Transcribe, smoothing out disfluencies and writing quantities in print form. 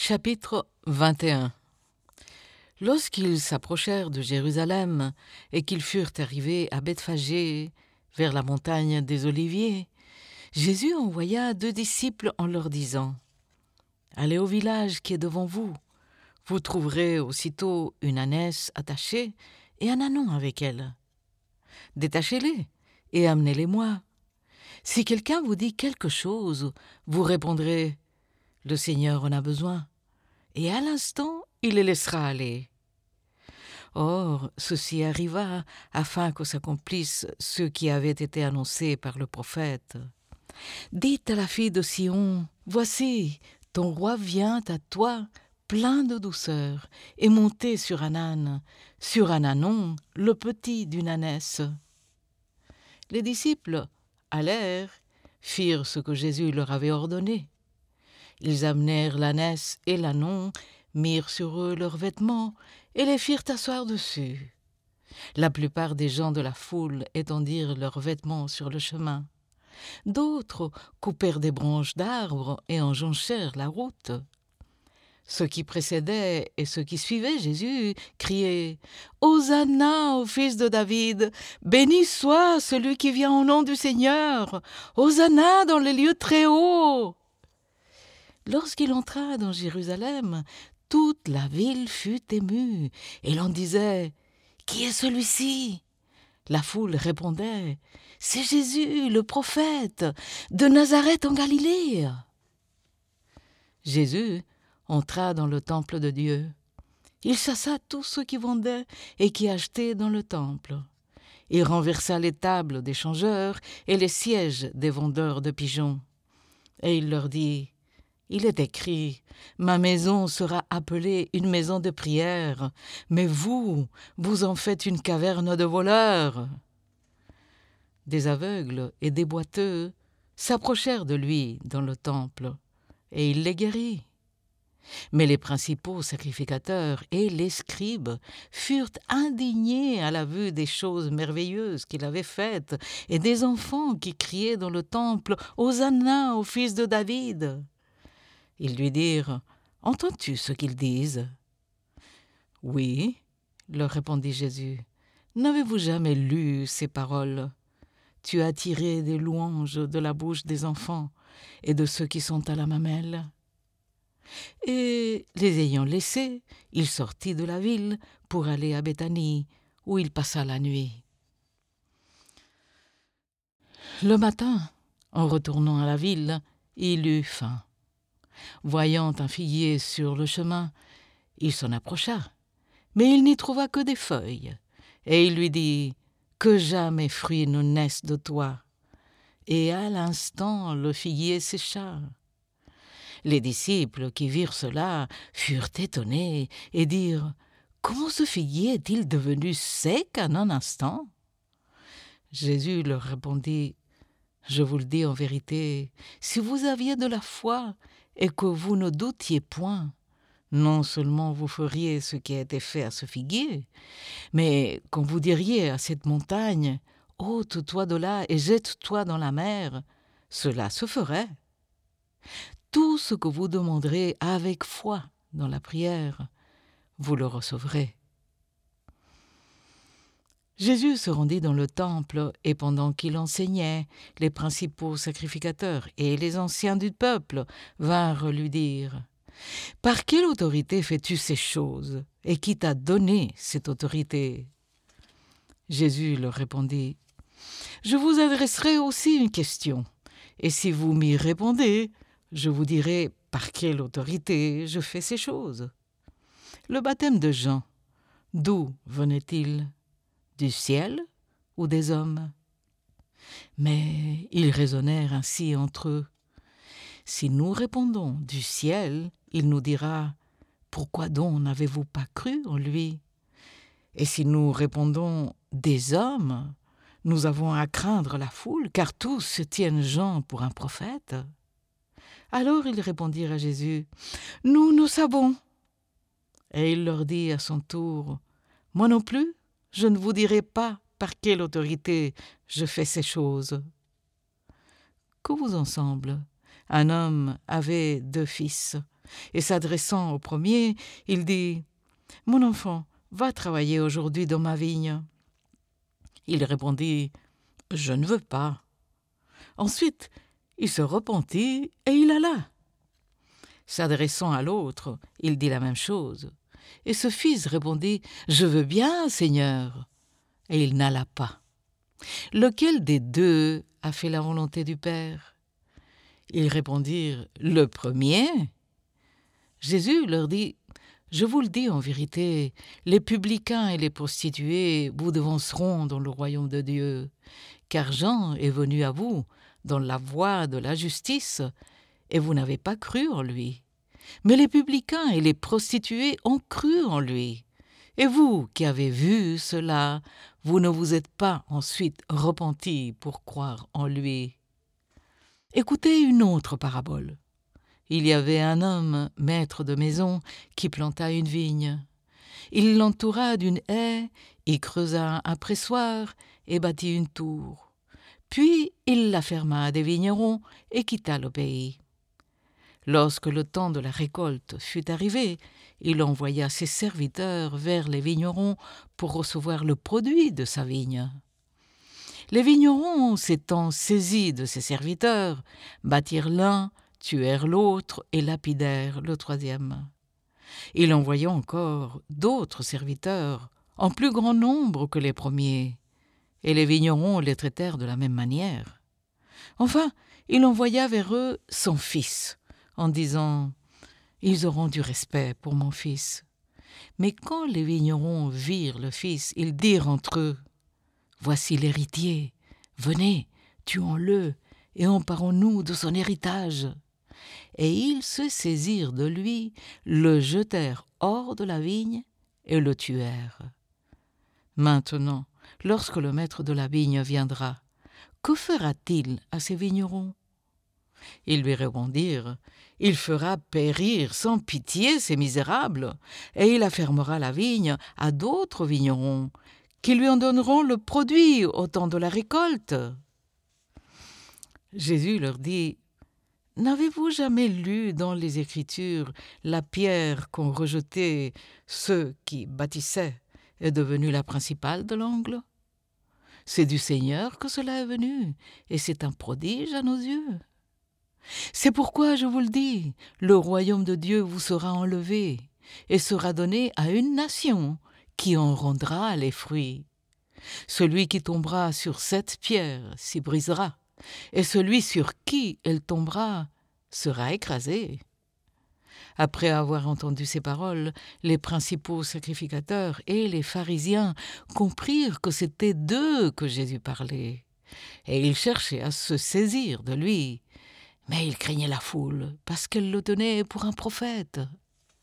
Chapitre 21. Lorsqu'ils s'approchèrent de Jérusalem et qu'ils furent arrivés à Bethphagée, vers la montagne des Oliviers, Jésus envoya 2 disciples en leur disant : « Allez au village qui est devant vous. Vous trouverez aussitôt une ânesse attachée et un ânon avec elle. Détachez-les et amenez-les-moi. Si quelqu'un vous dit quelque chose, vous répondrez : le Seigneur en a besoin. Et à l'instant, il les laissera aller. » Or, ceci arriva afin que s'accomplisse ce qui avait été annoncé par le prophète. « Dites à la fille de Sion : voici, ton roi vient à toi, plein de douceur, et monté sur un âne, sur un ânon, le petit d'une ânesse. » Les disciples allèrent, firent ce que Jésus leur avait ordonné. Ils amenèrent l'ânesse et l'ânon, mirent sur eux leurs vêtements et les firent asseoir dessus. La plupart des gens de la foule étendirent leurs vêtements sur le chemin. D'autres coupèrent des branches d'arbres et en jonchèrent la route. Ceux qui précédaient et ceux qui suivaient Jésus criaient : « Hosanna au fils de David ! Béni soit celui qui vient au nom du Seigneur ! Hosanna dans les lieux très hauts !» Lorsqu'il entra dans Jérusalem, toute la ville fut émue, et l'on disait : « Qui est celui-ci ?» La foule répondait : « C'est Jésus, le prophète, de Nazareth en Galilée. » Jésus entra dans le temple de Dieu. Il chassa tous ceux qui vendaient et qui achetaient dans le temple. Il renversa les tables des changeurs et les sièges des vendeurs de pigeons. Et il leur dit : « Il est écrit : ma maison sera appelée une maison de prière, mais vous, vous en faites une caverne de voleurs. » Des aveugles et des boiteux s'approchèrent de lui dans le temple, et il les guérit. Mais les principaux sacrificateurs et les scribes furent indignés à la vue des choses merveilleuses qu'il avait faites et des enfants qui criaient dans le temple « Hosanna au fils de David !» Ils lui dirent : « Entends-tu ce qu'ils disent ?» « Oui, » leur répondit Jésus. « N'avez-vous jamais lu ces paroles ? Tu as tiré des louanges de la bouche des enfants et de ceux qui sont à la mamelle. » Et les ayant laissés, il sortit de la ville pour aller à Béthanie, où il passa la nuit. Le matin, en retournant à la ville, il eut faim. Voyant un figuier sur le chemin, il s'en approcha, mais il n'y trouva que des feuilles. Et il lui dit : « Que jamais fruits ne naissent de toi. » Et à l'instant, le figuier sécha. Les disciples qui virent cela furent étonnés et dirent : « Comment ce figuier est-il devenu sec en un instant ?» Jésus leur répondit : « Je vous le dis en vérité, si vous aviez de la foi et que vous ne doutiez point, non seulement vous feriez ce qui a été fait à ce figuier, mais quand vous diriez à cette montagne : ôte-toi de là et jette-toi dans la mer, cela se ferait. Tout ce que vous demanderez avec foi dans la prière, vous le recevrez. » Jésus se rendit dans le temple, et pendant qu'il enseignait, les principaux sacrificateurs et les anciens du peuple vinrent lui dire : « Par quelle autorité fais-tu ces choses ? Et qui t'a donné cette autorité ?» Jésus leur répondit : « Je vous adresserai aussi une question, et si vous m'y répondez, je vous dirai par quelle autorité je fais ces choses. Le baptême de Jean, d'où venait-il ? Du ciel ou des hommes ? » Mais ils raisonnèrent ainsi entre eux. Si nous répondons du ciel, il nous dira : pourquoi donc n'avez-vous pas cru en lui ? Et si nous répondons des hommes, nous avons à craindre la foule, car tous tiennent Jean pour un prophète. Alors ils répondirent à Jésus : nous, nous savons. Et il leur dit à son tour : moi non plus, je ne vous dirai pas par quelle autorité je fais ces choses. Que vous en semble ? Un homme avait 2 fils. Et s'adressant au premier, il dit « Mon enfant, va travailler aujourd'hui dans ma vigne. » Il répondit « Je ne veux pas. » Ensuite, il se repentit et il alla. S'adressant à l'autre, il dit la même chose. Et ce fils répondit « Je veux bien, Seigneur. » Et il n'alla pas. Lequel des deux a fait la volonté du Père? Ils répondirent « Le premier. » Jésus leur dit « Je vous le dis en vérité, les publicains et les prostituées vous devanceront dans le royaume de Dieu, car Jean est venu à vous dans la voie de la justice, et vous n'avez pas cru en lui. Mais les publicains et les prostituées ont cru en lui. Et vous qui avez vu cela, vous ne vous êtes pas ensuite repentis pour croire en lui. » Écoutez une autre parabole. Il y avait un homme, maître de maison, qui planta une vigne. Il l'entoura d'une haie, y creusa un pressoir et bâtit une tour. Puis il la ferma à des vignerons et quitta le pays. Lorsque le temps de la récolte fut arrivé, il envoya ses serviteurs vers les vignerons pour recevoir le produit de sa vigne. Les vignerons, s'étant saisis de ses serviteurs, battirent l'un, tuèrent l'autre et lapidèrent le troisième. Il envoya encore d'autres serviteurs, en plus grand nombre que les premiers, et les vignerons les traitèrent de la même manière. Enfin, il envoya vers eux son fils, en disant « Ils auront du respect pour mon fils. » Mais quand les vignerons virent le fils, ils dirent entre eux « Voici l'héritier, venez, tuons-le et emparons-nous de son héritage. » Et ils se saisirent de lui, le jetèrent hors de la vigne et le tuèrent. Maintenant, lorsque le maître de la vigne viendra, que fera-t-il à ces vignerons? Ils lui répondirent « Il fera périr sans pitié ces misérables, et il affermera la vigne à d'autres vignerons, qui lui en donneront le produit au temps de la récolte. » Jésus leur dit « N'avez-vous jamais lu dans les Écritures la pierre qu'ont rejetée ceux qui bâtissaient est devenue la principale de l'angle? C'est du Seigneur que cela est venu, et c'est un prodige à nos yeux. C'est pourquoi je vous le dis, le royaume de Dieu vous sera enlevé et sera donné à une nation qui en rendra les fruits. Celui qui tombera sur cette pierre s'y brisera, et celui sur qui elle tombera sera écrasé. » Après avoir entendu ces paroles, les principaux sacrificateurs et les pharisiens comprirent que c'était d'eux que Jésus parlait, et ils cherchaient à se saisir de lui. Mais ils craignaient la foule, parce qu'elle le tenait pour un prophète.